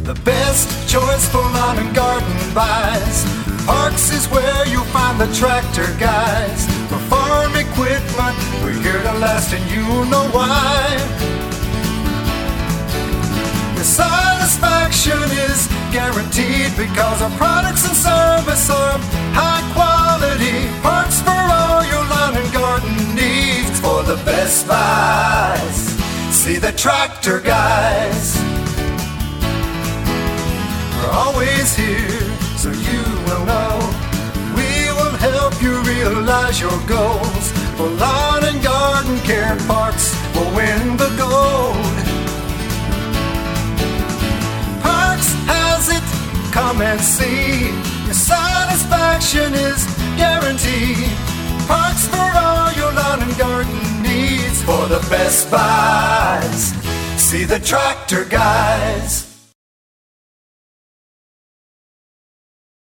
the best choice for lawn and garden buys. Parks is where you'll find the Tractor Guys. For farm equipment, we're here to last and you'll know why. Your satisfaction is guaranteed because our products and service are high quality. Parts for all your lawn and garden needs. For the best buys, see the Tractor Guys. We're always here, so you will know. We will help you realize your goals. For lawn and garden care, Parks will win the gold. Parks has it, come and see. Your satisfaction is guaranteed. Parks for all your lawn and garden needs. For the best buys, see the Tractor Guys.